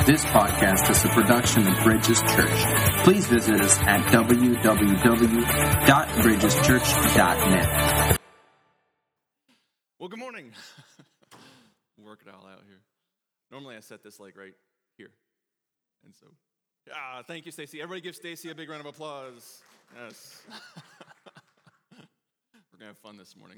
This podcast is a production of Bridges Church. Please visit us at www.bridgeschurch.net. Well, good morning. Work it all out here. Normally I set this like right here. And so, thank you, Stacy. Everybody give Stacy a big round of applause. Yes. We're going to have fun this morning.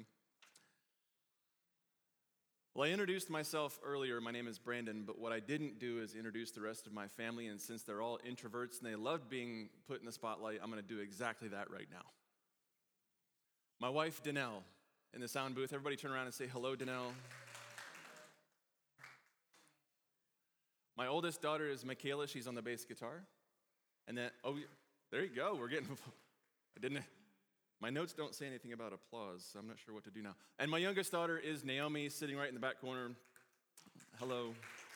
Well, I introduced myself earlier. My name is Brandon, but what I didn't do is introduce the rest of my family, and since they're all introverts and they love being put in the spotlight, I'm going to do exactly that right now. My wife, Danelle, in the sound booth. Everybody turn around and say hello, Danelle. My oldest daughter is Michaela. She's on the bass guitar. And then, there you go. My notes don't say anything about applause, so I'm not sure what to do now. And my youngest daughter is Naomi, sitting right in the back corner. Hello.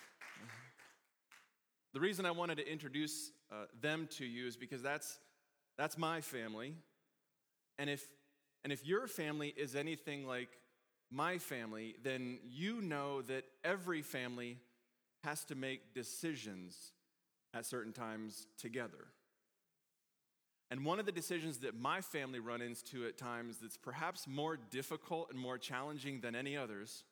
The reason I wanted to introduce them to you is because that's my family. And if your family is anything like my family, then you know that every family has to make decisions at certain times together. And one of the decisions that my family run into at times that's perhaps more difficult and more challenging than any others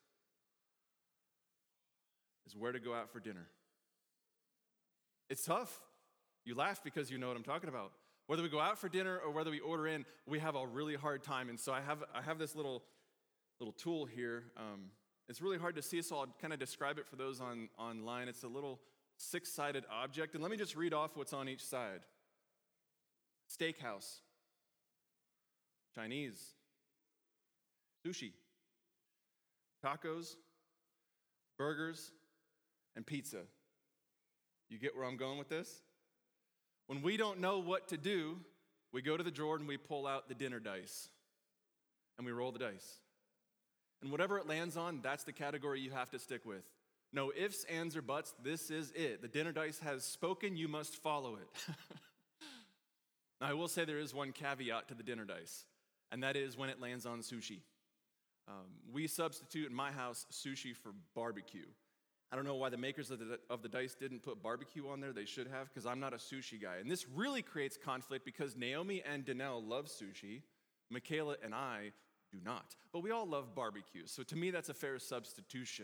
is where to go out for dinner. It's tough. You laugh because you know what I'm talking about. Whether we go out for dinner or whether we order in, we have a really hard time. And so I have this little tool here. It's really hard to see, so I'll kind of describe it for those online. It's a little 6-sided object. And let me just read off what's on each side. Steakhouse, Chinese, sushi, tacos, burgers, and pizza. You get where I'm going with this? When we don't know what to do, we go to the drawer and we pull out the dinner dice, and we roll the dice. And whatever it lands on, that's the category you have to stick with. No ifs, ands, or buts, this is it. The dinner dice has spoken, you must follow it. Now, I will say there is one caveat to the dinner dice, and that is when it lands on sushi. We substitute in my house sushi for barbecue. I don't know why the makers of the dice didn't put barbecue on there. They should have, because I'm not a sushi guy. And this really creates conflict because Naomi and Danelle love sushi. Michaela and I do not. But we all love barbecue, so to me that's a fair substitution.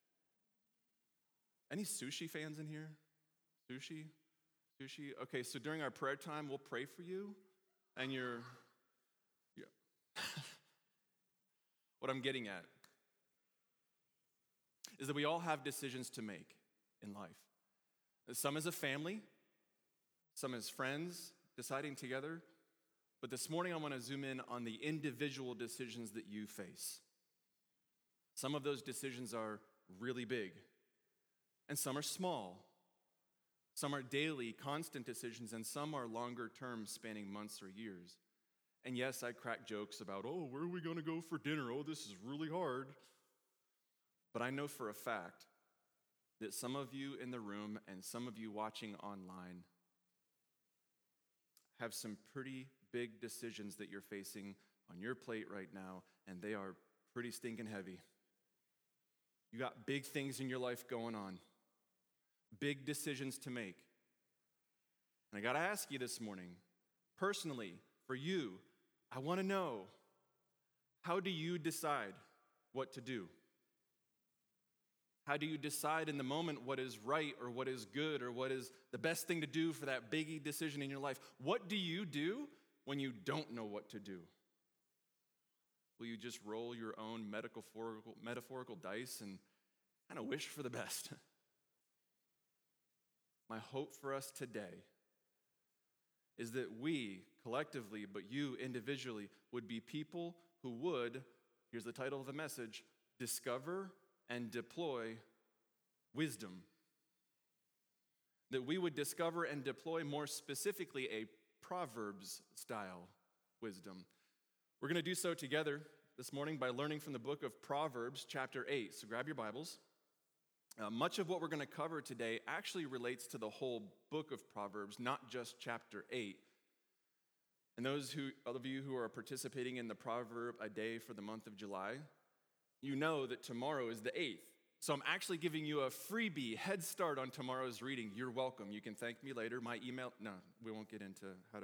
Any sushi fans in here? Sushi? Okay, so during our prayer time, we'll pray for you, and what I'm getting at is that we all have decisions to make in life. Some as a family, some as friends, deciding together, but this morning I want to zoom in on the individual decisions that you face. Some of those decisions are really big, and some are small. Some are daily, constant decisions, and some are longer term, spanning months or years. And yes, I crack jokes about, where are we going to go for dinner? This is really hard. But I know for a fact that some of you in the room and some of you watching online have some pretty big decisions that you're facing on your plate right now, and they are pretty stinking heavy. You got big things in your life going on. Big decisions to make. And I got to ask you this morning, personally, for you, I want to know, how do you decide what to do? How do you decide in the moment what is right or what is good or what is the best thing to do for that biggie decision in your life? What do you do when you don't know what to do? Will you just roll your own metaphorical dice and kind of wish for the best? My hope for us today is that we collectively, but you individually, would be people who would, here's the title of the message, discover and deploy wisdom. That we would discover and deploy, more specifically, a Proverbs-style wisdom. We're going to do so together this morning by learning from the book of Proverbs, chapter 8. So grab your Bibles. Much of what we're going to cover today actually relates to the whole book of Proverbs, not just chapter 8. And those of you who are participating in the Proverb a Day for the month of July, you know that tomorrow is the 8th. So I'm actually giving you a freebie head start on tomorrow's reading. You're welcome. You can thank me later. My email, no, we won't get into how to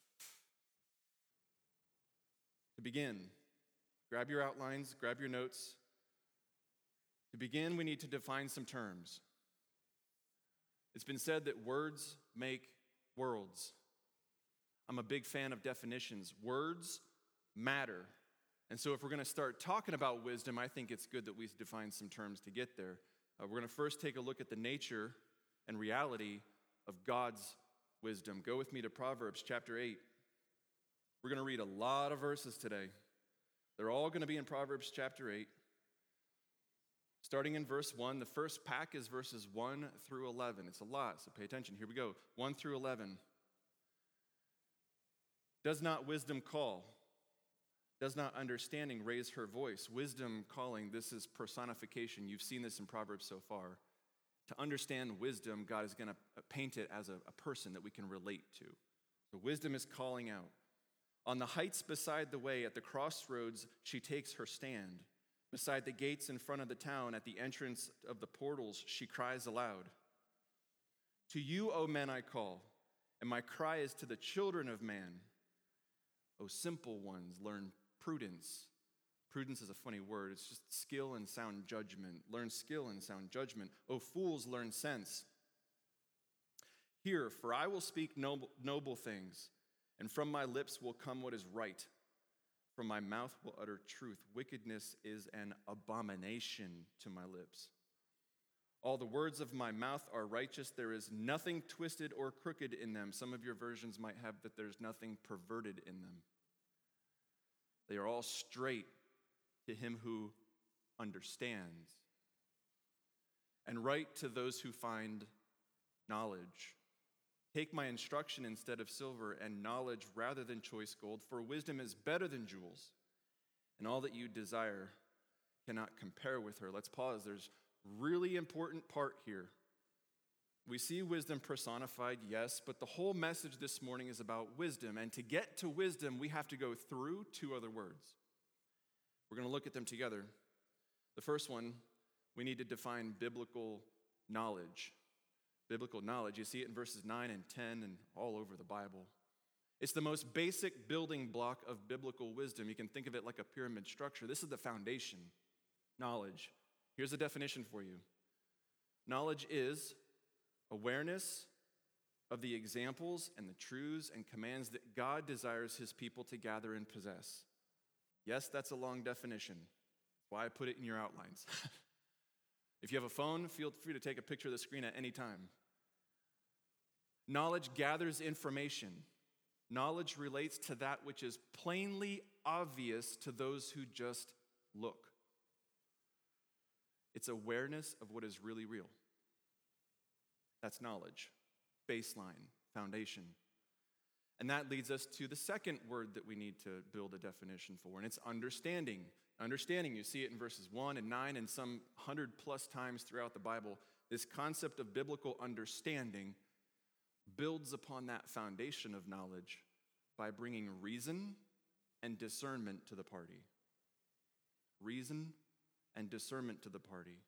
begin. Grab your outlines, grab your notes. To begin, we need to define some terms. It's been said that words make worlds. I'm a big fan of definitions. Words matter. And so if we're going to start talking about wisdom, I think it's good that we define some terms to get there. We're going to first take a look at the nature and reality of God's wisdom. Go with me to Proverbs chapter 8. We're going to read a lot of verses today. They're all going to be in Proverbs chapter 8. Starting in verse 1, the first pack is verses 1 through 11. It's a lot, so pay attention. Here we go. 1 through 11. Does not wisdom call? Does not understanding raise her voice? Wisdom calling, this is personification. You've seen this in Proverbs so far. To understand wisdom, God is going to paint it as a person that we can relate to. So wisdom is calling out. On the heights beside the way, at the crossroads, she takes her stand. Beside the gates in front of the town, at the entrance of the portals, she cries aloud. To you, O men, I call, and my cry is to the children of man. O simple ones, learn prudence. Prudence is a funny word. It's just skill and sound judgment. Learn skill and sound judgment. O fools, learn sense. Hear, for I will speak noble things, and from my lips will come what is right. From my mouth will utter truth. Wickedness is an abomination to my lips. All the words of my mouth are righteous. There is nothing twisted or crooked in them. Some of your versions might have that there's nothing perverted in them. They are all straight to him who understands, and right to those who find knowledge. Take my instruction instead of silver, and knowledge rather than choice gold, for wisdom is better than jewels, and all that you desire cannot compare with her. Let's pause. There's a really important part here. We see wisdom personified, yes, but the whole message this morning is about wisdom. And to get to wisdom, we have to go through two other words. We're going to look at them together. The first one, we need to define biblical knowledge. Biblical knowledge, you see it in verses 9 and 10 and all over the Bible. It's the most basic building block of biblical wisdom. You can think of it like a pyramid structure. This is the foundation, knowledge. Here's a definition for you. Knowledge is awareness of the examples and the truths and commands that God desires his people to gather and possess. Yes, that's a long definition. That's why I put it in your outlines. If you have a phone, feel free to take a picture of the screen at any time. Knowledge gathers information. Knowledge relates to that which is plainly obvious to those who just look. It's awareness of what is really real. That's knowledge, baseline, foundation. And that leads us to the second word that we need to build a definition for, and it's understanding. Understanding, you see it in verses 1 and 9 and some 100+ times throughout the Bible. This concept of biblical understanding builds upon that foundation of knowledge by bringing reason and discernment to the party. Reason and discernment to the party.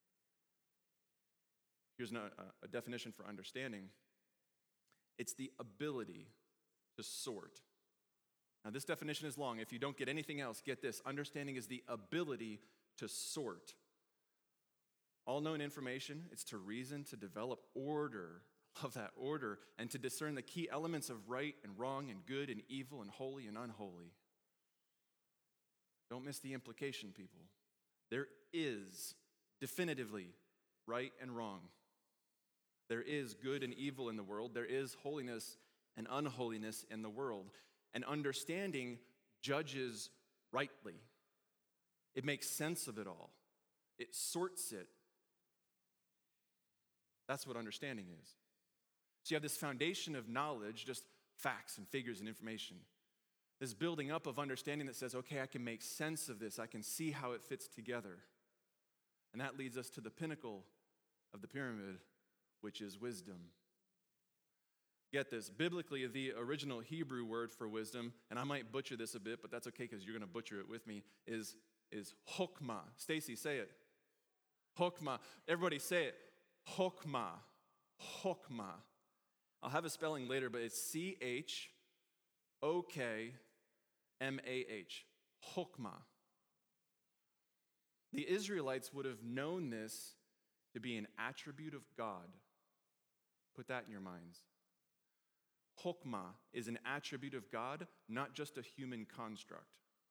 Here's a definition for understanding. It's the ability to sort. Now, this definition is long. If you don't get anything else, get this. Understanding is the ability to sort. All known information, it's to reason, to develop order. Love that, order. And to discern the key elements of right and wrong and good and evil and holy and unholy. Don't miss the implication, people. There is definitively right and wrong. There is good and evil in the world. There is holiness and unholiness in the world. And understanding judges rightly. It makes sense of it all. It sorts it. That's what understanding is. So you have this foundation of knowledge, just facts and figures and information. This building up of understanding that says, okay, I can make sense of this. I can see how it fits together. And that leads us to the pinnacle of the pyramid, which is wisdom. Get this, biblically, the original Hebrew word for wisdom, and I might butcher this a bit, but that's okay because you're going to butcher it with me, is chokmah. Stacy, say it. Chokmah. Everybody say it. Chokmah. Chokmah. I'll have a spelling later, but it's Chokmah. Chokmah. The Israelites would have known this to be an attribute of God. Put that in your minds. Chokmah is an attribute of God, not just a human construct.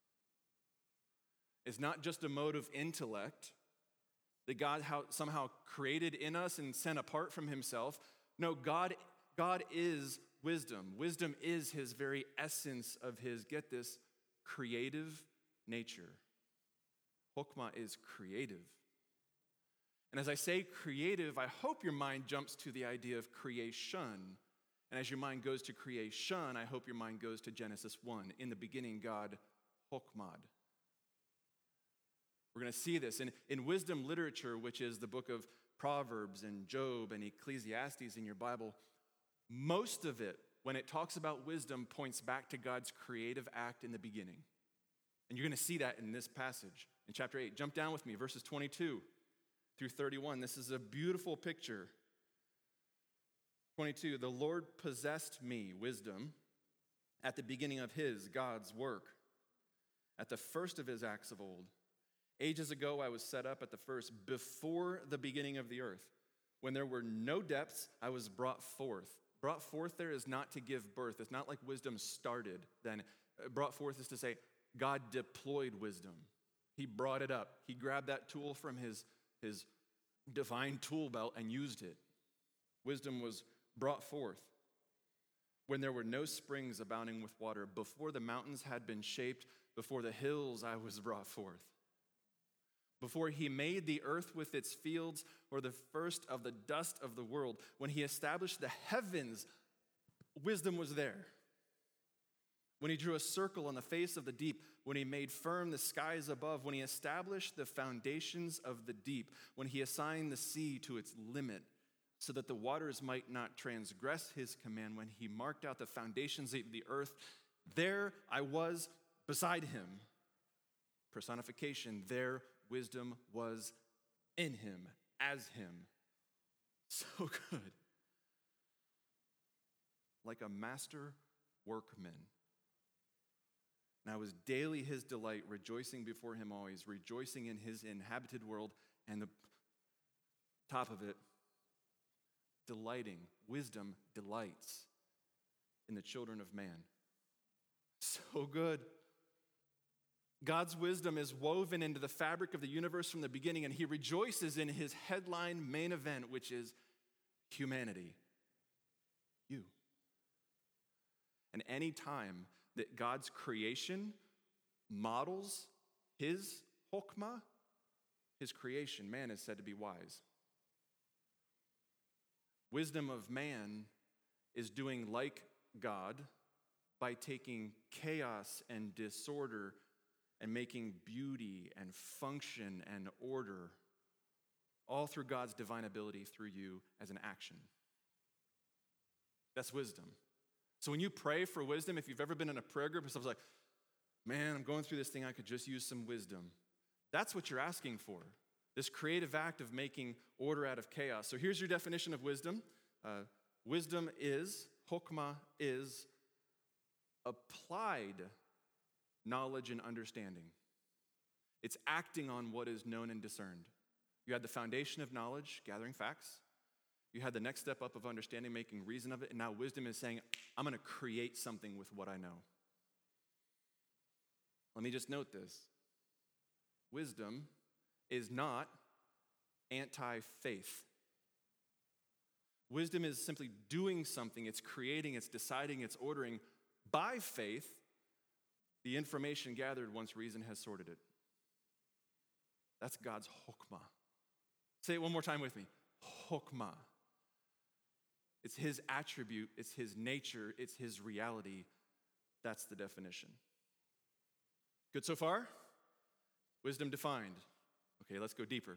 It's not just a mode of intellect that God somehow created in us and sent apart from himself. No, God is wisdom. Wisdom is his very essence of his, get this, creative nature. Chokmah is creative. And as I say creative, I hope your mind jumps to the idea of creation. And as your mind goes to creation, I hope your mind goes to Genesis 1. In the beginning, God chokmah. We're going to see this. In wisdom literature, which is the book of Proverbs and Job and Ecclesiastes in your Bible, most of it, when it talks about wisdom, points back to God's creative act in the beginning. And you're going to see that in this passage in chapter 8. Jump down with me, verses 22 through 31. This is a beautiful picture. 22, the Lord possessed me, wisdom, at the beginning of God's work, at the first of his acts of old. Ages ago I was set up at the first, before the beginning of the earth. When there were no depths, I was brought forth. Brought forth there is not to give birth. It's not like wisdom started then. Brought forth is to say God deployed wisdom. He brought it up. He grabbed that tool from his divine tool belt and used it. Wisdom was brought forth. When there were no springs abounding with water, before the mountains had been shaped, before the hills I was brought forth. Before he made the earth with its fields, or the first of the dust of the world, when he established the heavens, wisdom was there. When he drew a circle on the face of the deep, when he made firm the skies above, when he established the foundations of the deep, when he assigned the sea to its limit, so that the waters might not transgress his command, when he marked out the foundations of the earth, there I was beside him. Personification, there wisdom was in him, as him. So good. Like a master workman. And I was daily his delight, rejoicing before him always, rejoicing in his inhabited world, and the top of it, delighting. Wisdom delights in the children of man. So good. God's wisdom is woven into the fabric of the universe from the beginning, and he rejoices in his headline main event, which is humanity. You. And any time that God's creation models his chokmah, his creation, man is said to be wise. Wisdom of man is doing like God by taking chaos and disorder and making beauty and function and order all through God's divine ability through you as an action. That's wisdom. So when you pray for wisdom, if you've ever been in a prayer group and someone's like, man, I'm going through this thing, I could just use some wisdom. That's what you're asking for. This creative act of making order out of chaos. So here's your definition of wisdom. Wisdom is, chokmah is, applied knowledge and understanding. It's acting on what is known and discerned. You had the foundation of knowledge, gathering facts. You had the next step up of understanding, making reason of it. And now wisdom is saying, I'm going to create something with what I know. Let me just note this. Wisdom is not anti-faith. Wisdom is simply doing something. It's creating, it's deciding, it's ordering by faith the information gathered once reason has sorted it. That's God's chokmah. Say it one more time with me. Chokmah. It's his attribute, it's his nature, it's his reality. That's the definition. Good so far? Wisdom defined. Okay, let's go deeper.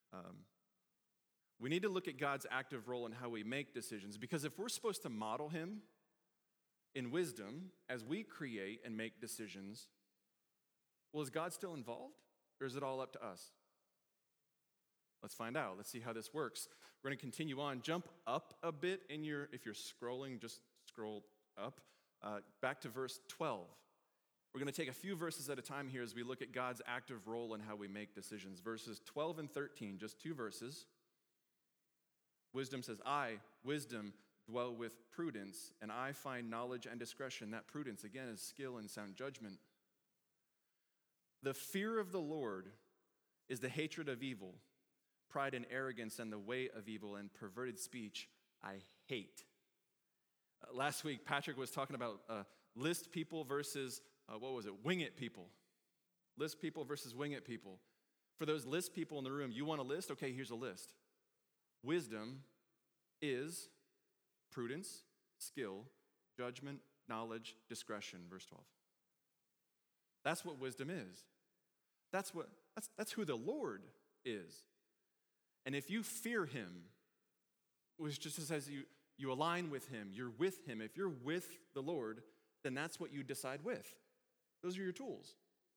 We need to look at God's active role in how we make decisions, because if we're supposed to model him in wisdom as we create and make decisions, well, is God still involved, or is it all up to us? Let's find out. Let's see how this works. We're going to continue on. Jump up a bit if you're scrolling, just scroll up, back to verse 12. We're going to take a few verses at a time here as we look at God's active role in how we make decisions. Verses 12 and 13, just two verses. Wisdom says, I, wisdom, dwell with prudence, and I find knowledge and discretion. That prudence, again, is skill and sound judgment. The fear of the Lord is the hatred of evil, pride and arrogance and the way of evil and perverted speech I hate. Last week, Patrick was talking about list people versus, wing it people. List people versus wing it people. For those list people in the room, you want a list? Okay, here's a list. Wisdom is prudence, skill, judgment, knowledge, discretion, verse 12. That's what wisdom is. That's who the Lord is. And if you fear him, which just says you align with him, you're with him. If you're with the Lord, then that's what you decide with. Those are your tools.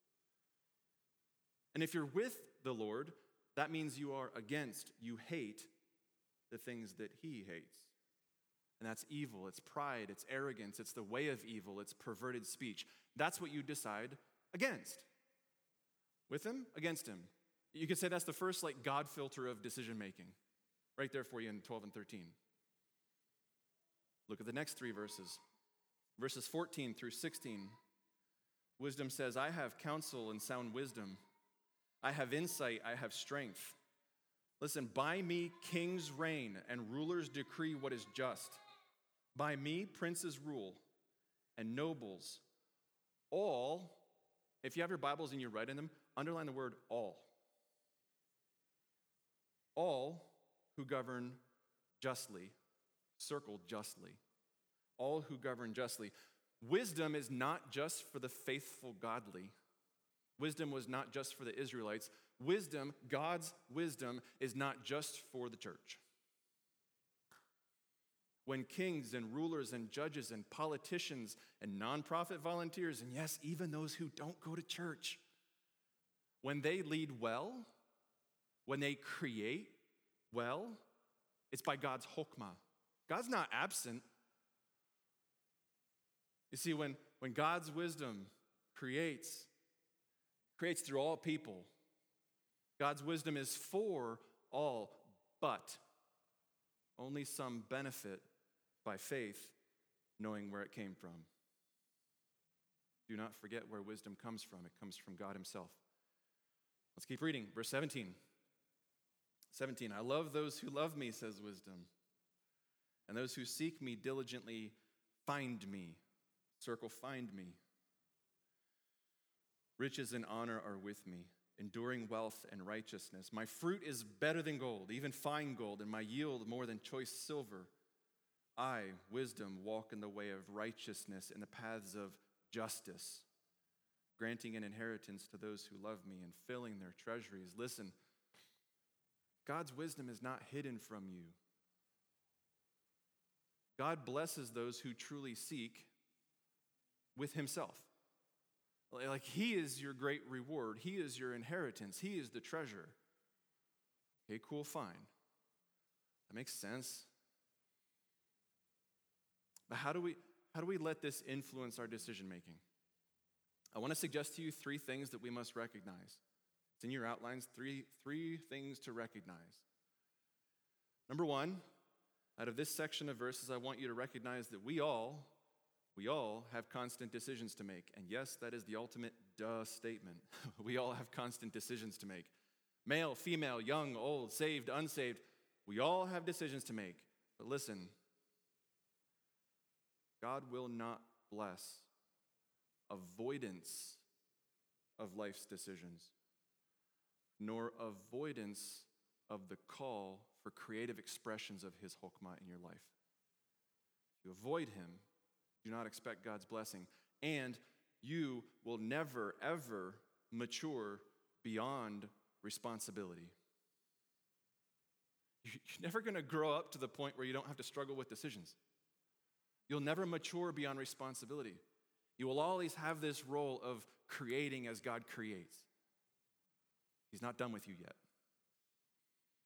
And if you're with the Lord, that means you are against, you hate the things that he hates. And that's evil, it's pride, it's arrogance, it's the way of evil, it's perverted speech. That's what you decide against. With him, against him. You could say that's the first God filter of decision making. Right there for you in 12 and 13. Look at the next three verses. Verses 14 through 16. Wisdom says, I have counsel and sound wisdom. I have insight, I have strength. Listen, by me kings reign and rulers decree what is just. By me princes rule and nobles. All, if you have your Bibles and you're writing them, underline the word all. All who govern justly, circle justly. All who govern justly. Wisdom is not just for the faithful godly. Wisdom was not just for the Israelites. Wisdom, God's wisdom, is not just for the church. When kings and rulers and judges and politicians and nonprofit volunteers, and yes, even those who don't go to church, when they lead well, when they create well, it's by God's chokmah. God's not absent. You see, when God's wisdom creates through all people, God's wisdom is for all, but only some benefit by faith, knowing where it came from. Do not forget where wisdom comes from. It comes from God himself. Let's keep reading. Verse 17. 17, I love those who love me, says wisdom. And those who seek me diligently find me. Circle, find me. Riches and honor are with me, enduring wealth and righteousness. My fruit is better than gold, even fine gold, and my yield more than choice silver. I, wisdom, walk in the way of righteousness, in the paths of justice, granting an inheritance to those who love me and filling their treasuries. Listen, God's wisdom is not hidden from you. God blesses those who truly seek with himself. Like he is your great reward. He is your inheritance. He is the treasure. Okay, cool, fine. That makes sense. But how do we let this influence our decision making? I want to suggest to you three things that we must recognize. It's in your outlines, three things to recognize. Number one, out of this section of verses, I want you to recognize that we all have constant decisions to make. And yes, that is the ultimate duh statement. We all have constant decisions to make. Male, female, young, old, saved, unsaved. We all have decisions to make. But listen, God will not bless avoidance of life's decisions, nor avoidance of the call for creative expressions of his chokmah in your life. If you avoid him, do not expect God's blessing, and you will never, ever mature beyond responsibility. You're never going to grow up to the point where you don't have to struggle with decisions. You'll never mature beyond responsibility. You will always have this role of creating as God creates. He's not done with you yet.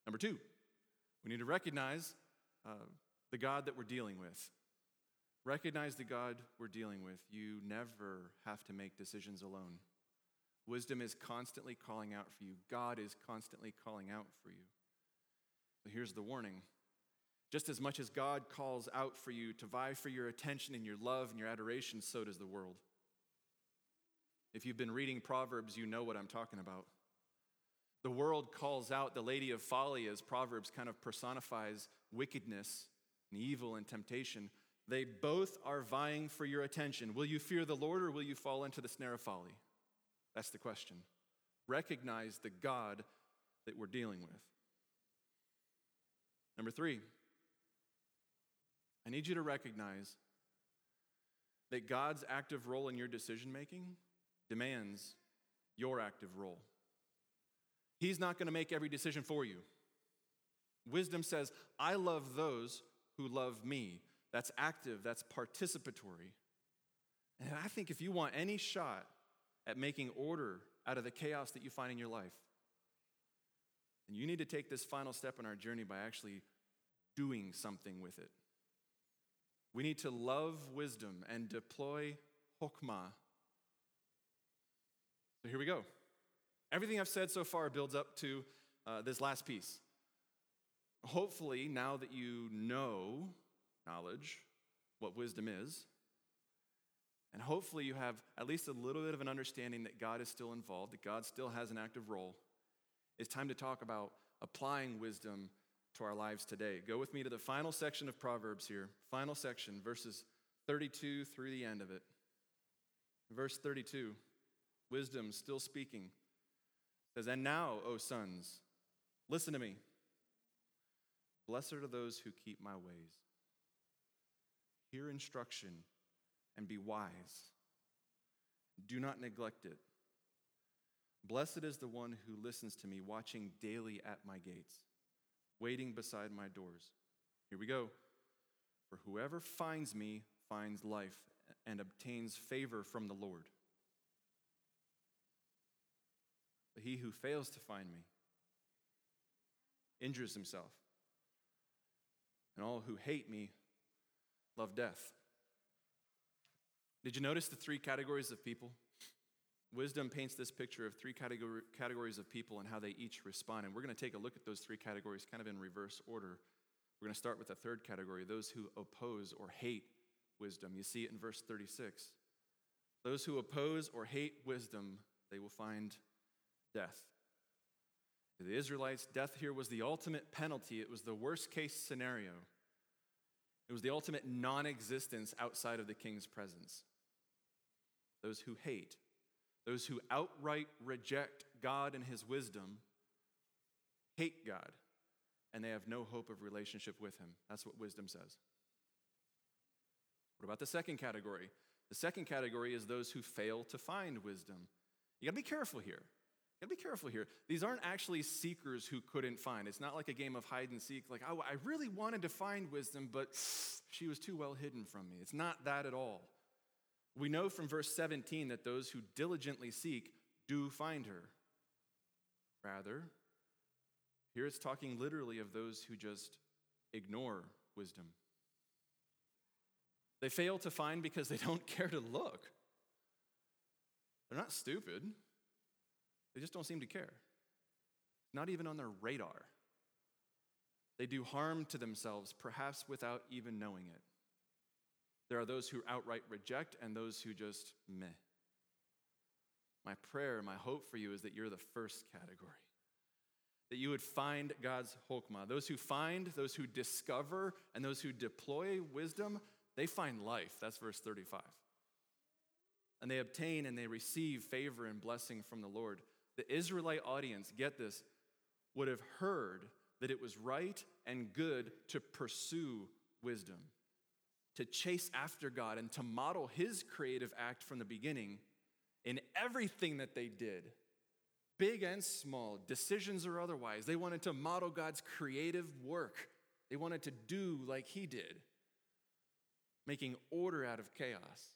Number two, we need to recognize the God that we're dealing with. Recognize the God we're dealing with. You never have to make decisions alone. Wisdom is constantly calling out for you. God is constantly calling out for you. But here's the warning. Just as much as God calls out for you to vie for your attention and your love and your adoration, so does the world. If you've been reading Proverbs, you know what I'm talking about. The world calls out the lady of folly, as Proverbs kind of personifies wickedness and evil and temptation. They both are vying for your attention. Will you fear the Lord, or will you fall into the snare of folly? That's the question. Recognize the God that we're dealing with. Number three, I need you to recognize that God's active role in your decision-making demands your active role. He's not going to make every decision for you. Wisdom says, I love those who love me. That's active, that's participatory. And I think if you want any shot at making order out of the chaos that you find in your life, then you need to take this final step in our journey by actually doing something with it. We need to love wisdom and deploy hokmah. So here we go. Everything I've said so far builds up to this last piece. Hopefully, now that you know knowledge, what wisdom is, and hopefully you have at least a little bit of an understanding that God is still involved, that God still has an active role, it's time to talk about applying wisdom to our lives today. Go with me to the final section of Proverbs here. Final section, verses 32 through the end of it. Verse 32, wisdom still speaking. It says, and now, O sons, listen to me. Blessed are those who keep my ways. Hear instruction and be wise. Do not neglect it. Blessed is the one who listens to me, watching daily at my gates, waiting beside my doors. Here we go. For whoever finds me finds life and obtains favor from the Lord. But he who fails to find me injures himself. And all who hate me love death. Did you notice the three categories of people? Wisdom paints this picture of three categories of people and how they each respond. And we're going to take a look at those three categories kind of in reverse order. We're going to start with the third category, those who oppose or hate wisdom. You see it in verse 36. Those who oppose or hate wisdom, they will find death. For the Israelites, death here was the ultimate penalty. It was the worst case scenario. It was the ultimate non-existence outside of the king's presence. Those who hate, those who outright reject God and his wisdom, hate God, and they have no hope of relationship with him. That's what wisdom says. What about the second category? The second category is those who fail to find wisdom. You gotta be careful here. These aren't actually seekers who couldn't find. It's not like a game of hide and seek, like, oh, I really wanted to find wisdom, but she was too well hidden from me. It's not that at all. We know from verse 17 that those who diligently seek do find her. Rather, here it's talking literally of those who just ignore wisdom. They fail to find because they don't care to look. They're not stupid. They just don't seem to care. Not even on their radar. They do harm to themselves, perhaps without even knowing it. There are those who outright reject and those who just meh. My prayer, my hope for you is that you're the first category. That you would find God's hokmah. Those who find, those who discover, and those who deploy wisdom, they find life. That's verse 35. And they obtain and they receive favor and blessing from the Lord. The Israelite audience, get this, would have heard that it was right and good to pursue wisdom, to chase after God and to model his creative act from the beginning in everything that they did, big and small, decisions or otherwise. They wanted to model God's creative work. They wanted to do like he did, making order out of chaos.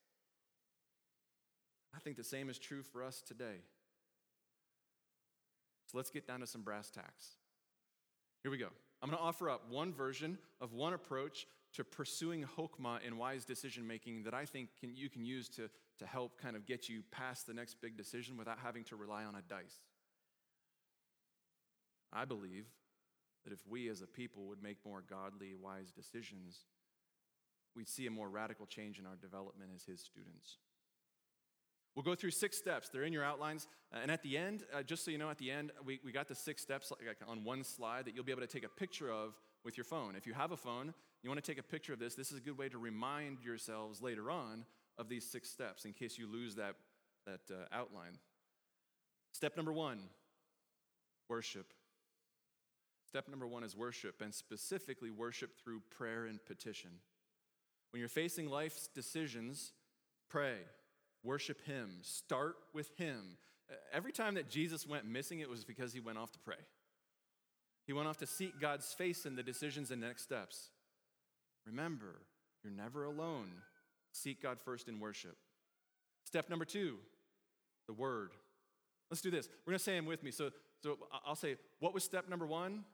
I think the same is true for us today. So let's get down to some brass tacks. Here we go. I'm going to offer up one version of one approach to pursuing Chokmah in wise decision-making that I think you can use to help kind of get you past the next big decision without having to rely on a dice. I believe that if we as a people would make more godly, wise decisions, we'd see a more radical change in our development as his students. We'll go through 6 steps. They're in your outlines. And at the end, just so you know, at the end, we got the 6 steps like on one slide that you'll be able to take a picture of with your phone. If you have a phone, you want to take a picture of this, this is a good way to remind yourselves later on of these 6 steps in case you lose that outline. Step number 1, worship. Step number 1 is worship, and specifically worship through prayer and petition. When you're facing life's decisions, pray. Worship him. Start with him. Every time that Jesus went missing, it was because he went off to pray. He went off to seek God's face in the decisions and next steps. Remember, you're never alone. Seek God first in worship. Step number 2, the word. Let's do this. We're going to say them with me. So I'll say, what was step number 1?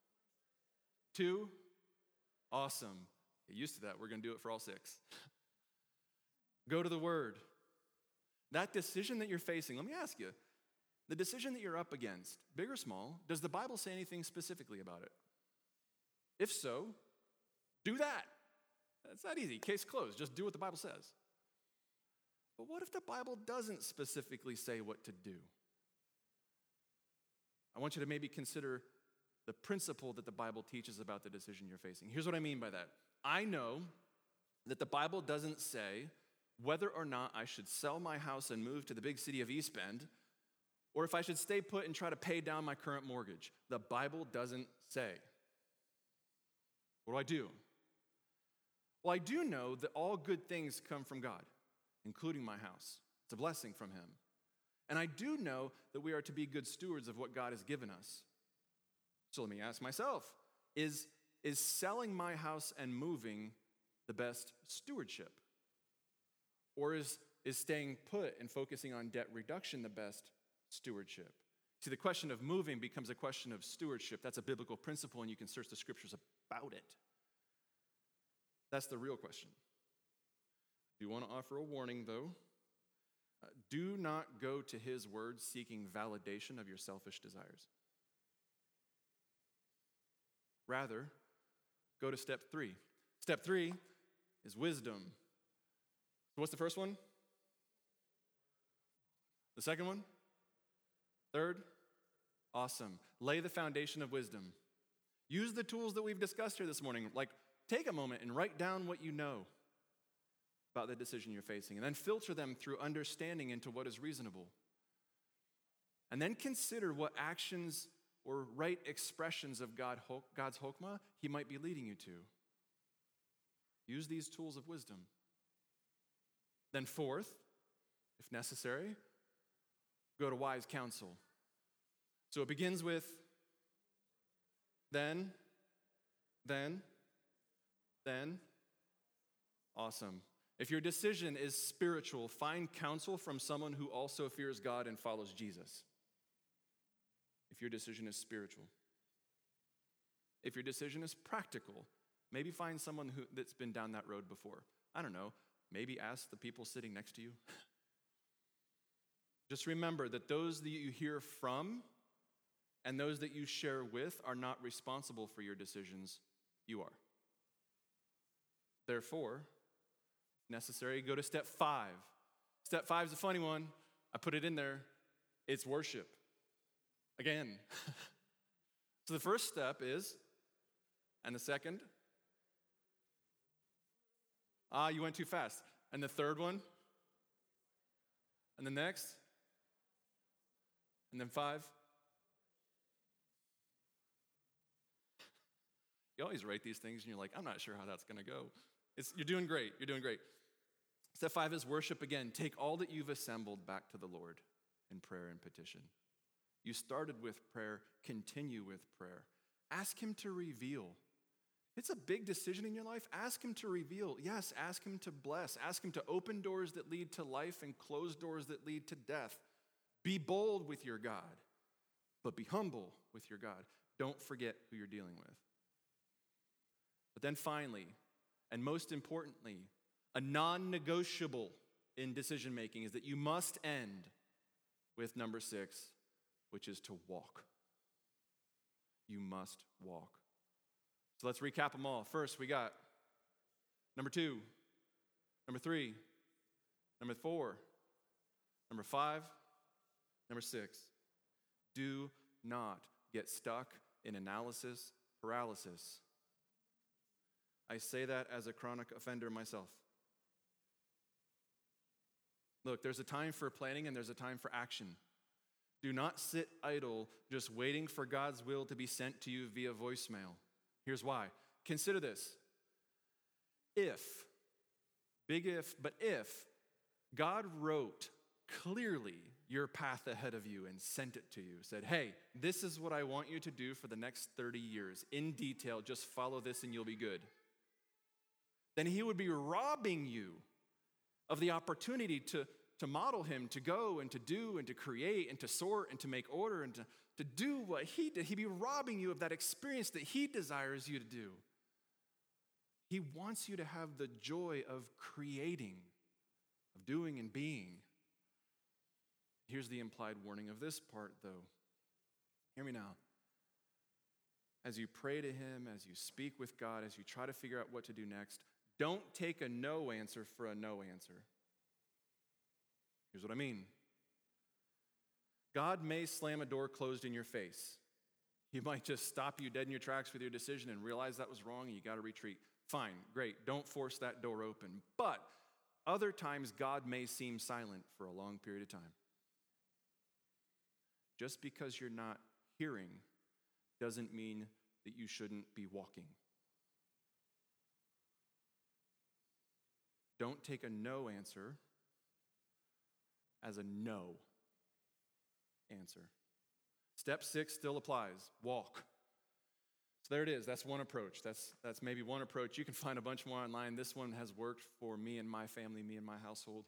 2? Awesome. Get used to that. We're going to do it for all 6. Go to the word. That decision that you're facing, let me ask you, the decision that you're up against, big or small, does the Bible say anything specifically about it? If so, do that. It's that easy. Case closed. Just do what the Bible says. But what if the Bible doesn't specifically say what to do? I want you to maybe consider the principle that the Bible teaches about the decision you're facing. Here's what I mean by that. I know that the Bible doesn't say whether or not I should sell my house and move to the big city of East Bend, or if I should stay put and try to pay down my current mortgage. The Bible doesn't say. What do I do? Well, I do know that all good things come from God, including my house. It's a blessing from him. And I do know that we are to be good stewards of what God has given us. So let me ask myself, is selling my house and moving the best stewardship? Or is staying put and focusing on debt reduction the best stewardship? See, the question of moving becomes a question of stewardship. That's a biblical principle, and you can search the scriptures about it. That's the real question. I do want to offer a warning, though. Do not go to his word seeking validation of your selfish desires. Rather, go to step 3. Step 3 is wisdom. What's the first one? The second one? Third? Awesome. Lay the foundation of wisdom. Use the tools that we've discussed here this morning. Like, take a moment and write down what you know about the decision you're facing, and then filter them through understanding into what is reasonable. And then consider what actions or right expressions of God's Chokmah he might be leading you to. Use these tools of wisdom. Then fourth, if necessary, go to wise counsel. So it begins with then. Awesome. If your decision is spiritual, find counsel from someone who also fears God and follows Jesus. If your decision is spiritual. If your decision is practical, maybe find someone that's been down that road before. I don't know. Maybe ask the people sitting next to you. Just remember that those that you hear from and those that you share with are not responsible for your decisions. You are. Therefore, if necessary, go to step 5. Step 5 is a funny one. I put it in there. It's worship. Again. So the first step is, and the second, you went too fast. And the third one, and the next, and then 5. You always write these things and you're like, I'm not sure how that's going to go. You're doing great. You're doing great. Step 5 is worship again. Take all that you've assembled back to the Lord in prayer and petition. You started with prayer, continue with prayer. Ask him to reveal. It's a big decision in your life. Ask him to reveal. Yes, ask him to bless. Ask him to open doors that lead to life and close doors that lead to death. Be bold with your God, but be humble with your God. Don't forget who you're dealing with. But then finally, and most importantly, a non-negotiable in decision-making is that you must end with number 6, which is to walk. You must walk. So let's recap them all. First, we got number 2, number 3, number 4, number 5, number 6. Do not get stuck in analysis paralysis. I say that as a chronic offender myself. Look, there's a time for planning and there's a time for action. Do not sit idle just waiting for God's will to be sent to you via voicemail. Here's why. Consider this. If, big if, but if God wrote clearly your path ahead of you and sent it to you, said, hey, this is what I want you to do for the next 30 years. In detail, just follow this and you'll be good. Then he would be robbing you of the opportunity to model him, to go and to do and to create and to sort and to make order and to do what he did. He'd be robbing you of that experience that he desires you to do. He wants you to have the joy of creating, of doing and being. Here's the implied warning of this part, though. Hear me now. As you pray to him, as you speak with God, as you try to figure out what to do next, don't take a no answer for a no answer. Here's what I mean. God may slam a door closed in your face. He might just stop you dead in your tracks with your decision and realize that was wrong and you got to retreat. Fine, great, don't force that door open. But other times, God may seem silent for a long period of time. Just because you're not hearing doesn't mean that you shouldn't be walking. Don't take a no answer as a no answer. Step 6 still applies. Walk. So there it is. That's one approach. That's maybe one approach. You can find a bunch more online. This one has worked for me and my family, me and my household.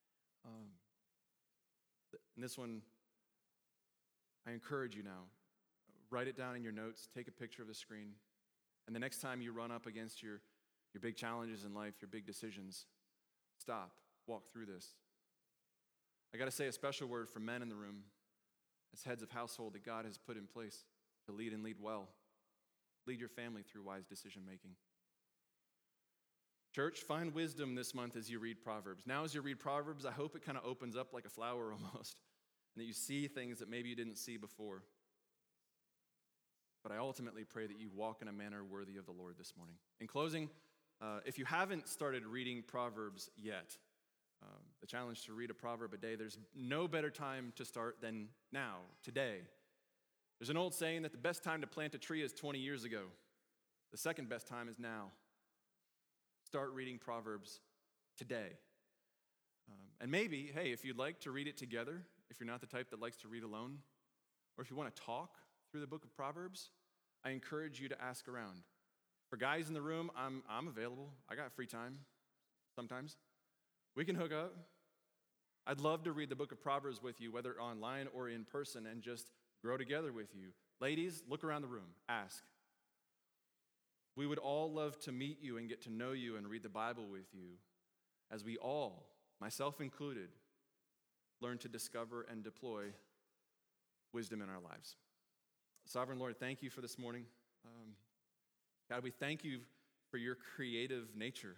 And this one, I encourage you now, write it down in your notes, take a picture of the screen, and the next time you run up against your big challenges in life, your big decisions, stop, walk through this. I got to say a special word for men in the room as heads of household that God has put in place to lead and lead well. Lead your family through wise decision making. Church, find wisdom this month as you read Proverbs. Now as you read Proverbs, I hope it kind of opens up like a flower almost, and that you see things that maybe you didn't see before. But I ultimately pray that you walk in a manner worthy of the Lord this morning. In closing, if you haven't started reading Proverbs yet, the challenge to read a proverb a day, there's no better time to start than now, today. There's an old saying that the best time to plant a tree is 20 years ago. The second best time is now. Start reading Proverbs today. And maybe, hey, if you'd like to read it together, if you're not the type that likes to read alone, or if you want to talk through the book of Proverbs, I encourage you to ask around. For guys in the room, I'm available. I got free time sometimes. We can hook up. I'd love to read the book of Proverbs with you, whether online or in person, and just grow together with you. Ladies, look around the room. Ask. We would all love to meet you and get to know you and read the Bible with you as we all, myself included, learn to discover and deploy wisdom in our lives. Sovereign Lord, thank you for this morning. God, we thank you for your creative nature.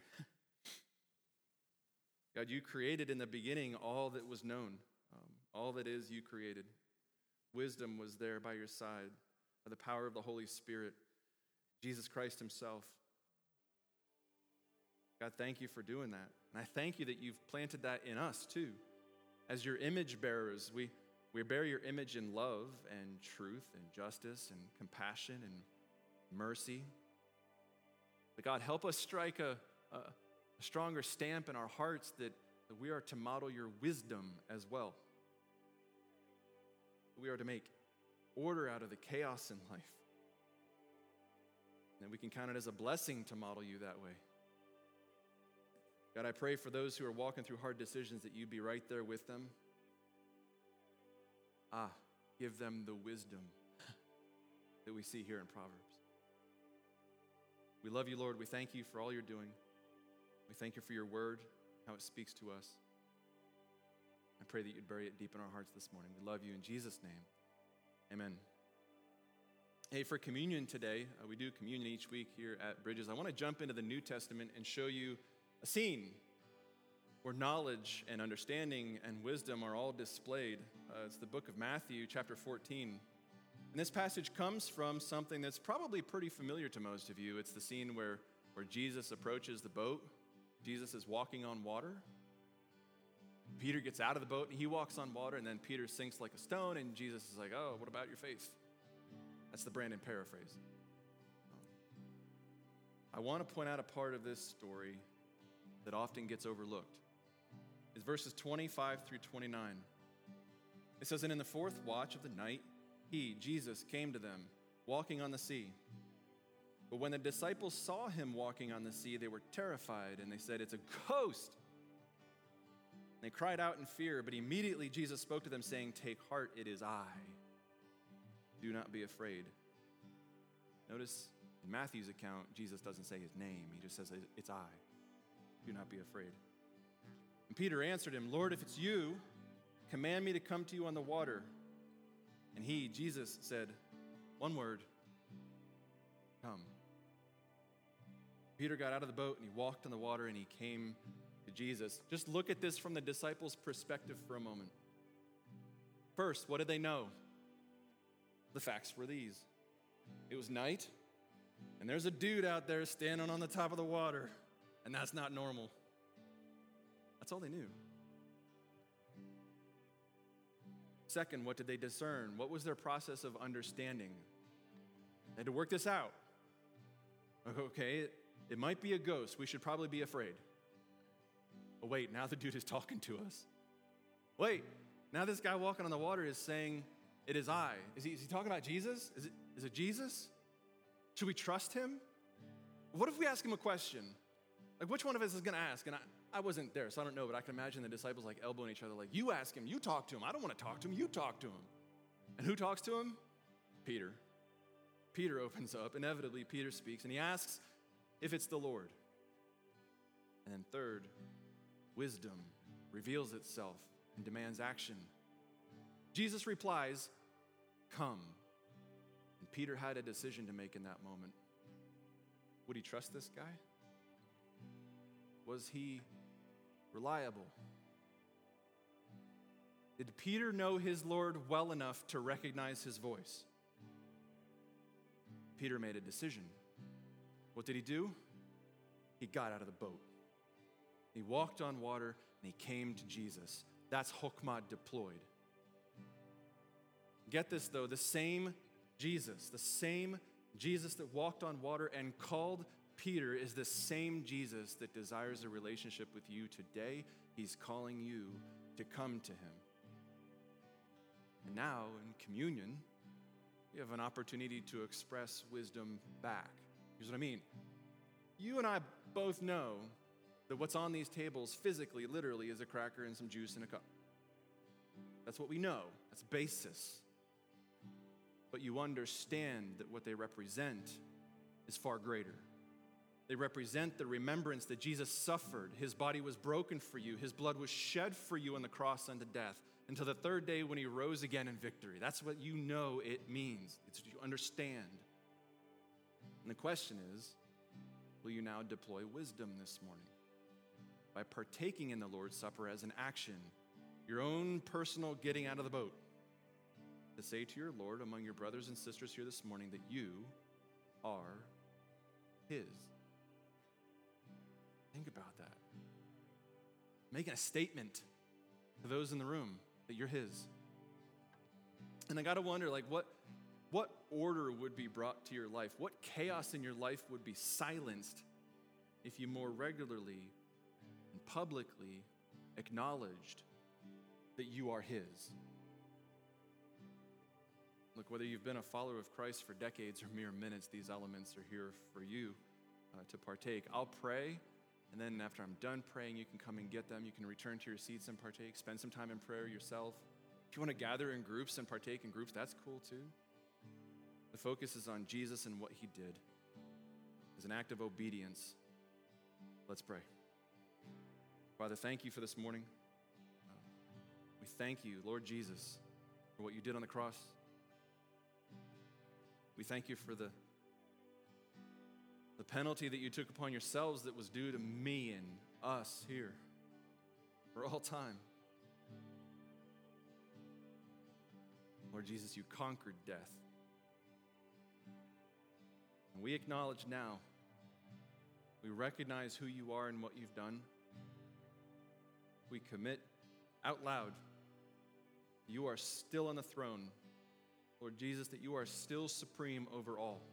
God, you created in the beginning all that was known. All that is, you created. Wisdom was there by your side, by the power of the Holy Spirit, Jesus Christ himself. God, thank you for doing that. And I thank you that you've planted that in us too. As your image bearers, we bear your image in love and truth and justice and compassion and mercy. But God, help us strike a stronger stamp in our hearts that we are to model your wisdom as well. We are to make order out of the chaos in life. And we can count it as a blessing to model you that way. God, I pray for those who are walking through hard decisions that you be right there with them. Give them the wisdom that we see here in Proverbs. We love you, Lord. We thank you for all you're doing. We thank you for your word, how it speaks to us. I pray that you'd bury it deep in our hearts this morning. We love you in Jesus' name. Amen. Hey, for communion today, we do communion each week here at Bridges. I want to jump into the New Testament and show you a scene where knowledge and understanding and wisdom are all displayed. It's the book of Matthew, chapter 14. And this passage comes from something that's probably pretty familiar to most of you. It's the scene where Jesus approaches the boat. Jesus is walking on water. Peter gets out of the boat and he walks on water, and then Peter sinks like a stone, and Jesus is like, oh, what about your faith? That's the Brandon paraphrase. I want to point out a part of this story that often gets overlooked. It's verses 25 through 29. It says, and in the fourth watch of the night, he, Jesus, came to them, walking on the sea. But when the disciples saw him walking on the sea, they were terrified, and they said, it's a ghost. And they cried out in fear, but immediately Jesus spoke to them, saying, take heart, it is I. Do not be afraid. Notice in Matthew's account, Jesus doesn't say his name. He just says, it's I. Do not be afraid. And Peter answered him, Lord, if it's you, command me to come to you on the water. And he, Jesus, said, one word, come. Peter got out of the boat and he walked on the water and he came to Jesus. Just look at this from the disciples' perspective for a moment. First, what did they know? The facts were these. It was night, and there's a dude out there standing on the top of the water, and that's not normal. That's all they knew. Second, what did they discern? What was their process of understanding? They had to work this out. Okay, it might be a ghost. We should probably be afraid. Oh, wait, now the dude is talking to us. Wait, now this guy walking on the water is saying, it is I. Is he talking about Jesus? Is it Jesus? Should we trust him? What if we ask him a question? Like, which one of us is going to ask? And I wasn't there, so I don't know, but I can imagine the disciples like elbowing each other, like, you ask him, you talk to him. I don't want to talk to him, you talk to him. And who talks to him? Peter. Peter opens up. Inevitably, Peter speaks, and he asks if it's the Lord. And then third, wisdom reveals itself and demands action. Jesus replies, come. And Peter had a decision to make in that moment. Would he trust this guy? Was he reliable? Did Peter know his Lord well enough to recognize his voice? Peter made a decision. What did he do? He got out of the boat. He walked on water and he came to Jesus. That's Chokmah deployed. Get this though, the same Jesus that walked on water and called Peter is the same Jesus that desires a relationship with you today. He's calling you to come to him. And now in communion, you have an opportunity to express wisdom back. Here's what I mean. You and I both know that what's on these tables physically, literally, is a cracker and some juice in a cup. That's what we know. That's basis. But you understand that what they represent is far greater. They represent the remembrance that Jesus suffered. His body was broken for you. His blood was shed for you on the cross unto death until the third day when he rose again in victory. That's what you know it means. It's what you understand. And the question is, will you now deploy wisdom this morning by partaking in the Lord's Supper as an action, your own personal getting out of the boat, to say to your Lord among your brothers and sisters here this morning that you are his. Think about that. Making a statement to those in the room that you're his. And I got to wonder, like, what order would be brought to your life? What chaos in your life would be silenced if you more regularly and publicly acknowledged that you are his? Look, whether you've been a follower of Christ for decades or mere minutes, these elements are here for you to partake. I'll pray, and then after I'm done praying, you can come and get them. You can return to your seats and partake. Spend some time in prayer yourself. If you want to gather in groups and partake in groups, that's cool too. The focus is on Jesus and what he did. As an act of obedience, let's pray. Father, thank you for this morning. We thank you, Lord Jesus, for what you did on the cross. We thank you for the penalty that you took upon yourselves that was due to me and us here for all time. Lord Jesus, you conquered death. And we acknowledge now, we recognize who you are and what you've done. We commit out loud, you are still on the throne. Lord Jesus, that you are still supreme over all.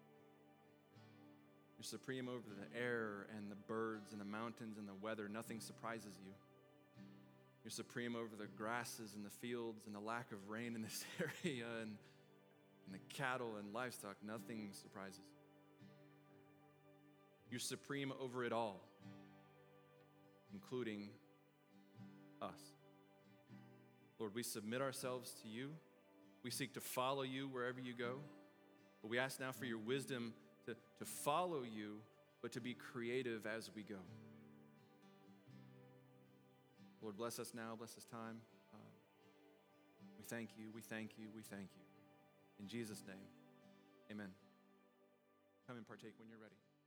You're supreme over the air and the birds and the mountains and the weather. Nothing surprises you. You're supreme over the grasses and the fields and the lack of rain in this area and the cattle and livestock. Nothing surprises you. You're supreme over it all, including us. Lord, we submit ourselves to you. We seek to follow you wherever you go. But we ask now for your wisdom to follow you, but to be creative as we go. Lord, bless us now, bless this time. We thank you, we thank you, we thank you. In Jesus' name, amen. Come and partake when you're ready.